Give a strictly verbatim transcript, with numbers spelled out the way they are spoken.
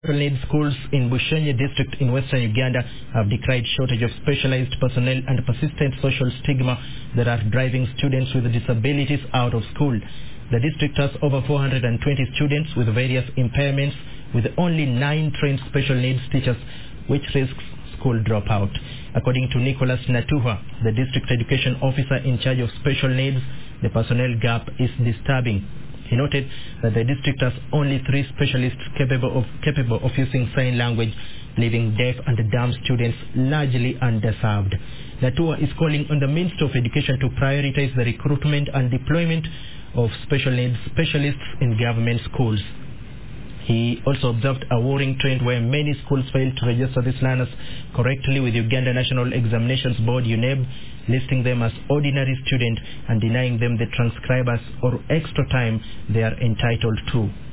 Special needs schools in Bushenye district in western Uganda have decried shortage of specialized personnel and persistent social stigma that are driving students with disabilities out of school. The district has over four hundred twenty students with various impairments, with only nine trained special needs teachers, which risks school dropout. According to Nicholas Natuha, the district education officer in charge of special needs, the personnel gap is disturbing. He noted that the district has only three specialists capable of capable of using sign language, leaving deaf and dumb students largely underserved. Natuha is calling on the Ministry of Education to prioritize the recruitment and deployment of special needs specialists in government schools. He also observed a worrying trend where many schools fail to register these learners correctly with Uganda National Examinations Board U N E B, listing them as ordinary students and denying them the transcribers or extra time they are entitled to.